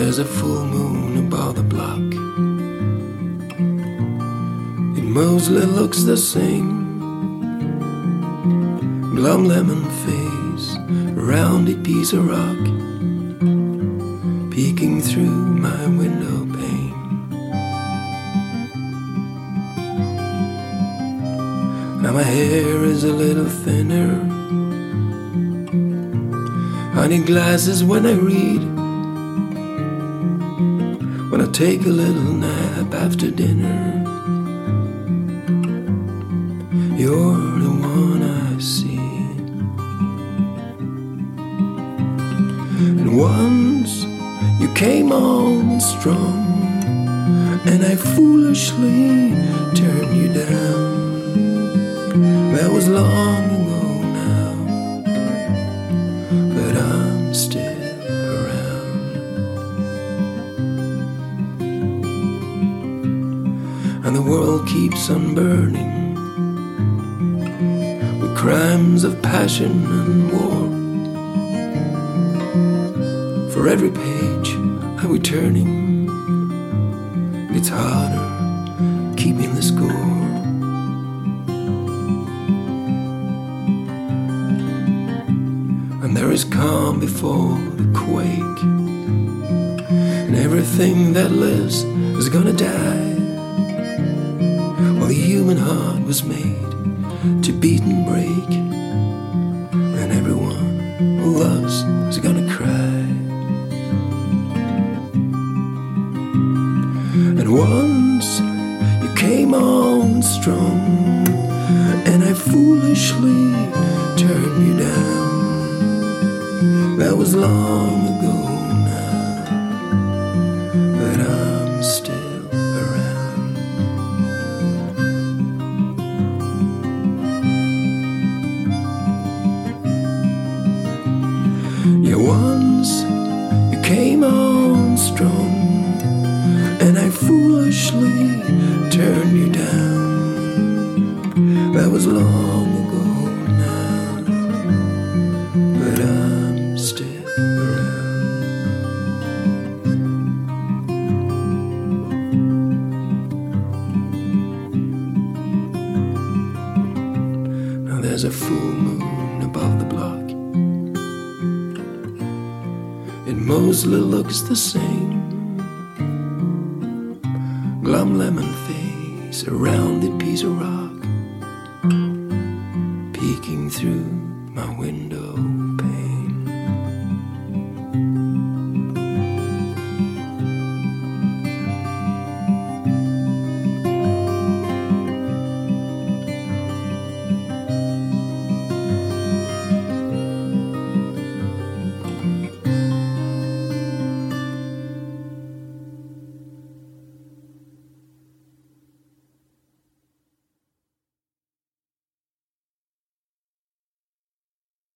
there's a full moon above the block. It mostly looks the same. Glum lemon face, a rounded piece of rock, peeking through my window pane. Now my hair is a little thinner. I need glasses when I read, when I take a little nap after dinner. You're the one I see. And once you came on strong, and I foolishly turned you down. That was long ago now, but I'm still around. And the world keeps on burning with crimes of passion and war. For every page I was turning, it's harder keeping the score. And there is calm before the quake, and everything that lives is gonna die. Well, the human heart was made to beat and break, and everyone who loves is gonna cry. And once you came on strong, and I foolishly turned you down. That was long ago now, but I'm still around. Yeah, once you came on strong, and I foolishly turned you down. That was long ago now, but I'm still around. Now there's a full moon above the block. It mostly looks the same. Glum lemon face, a rounded piece of rock, peeking through my window.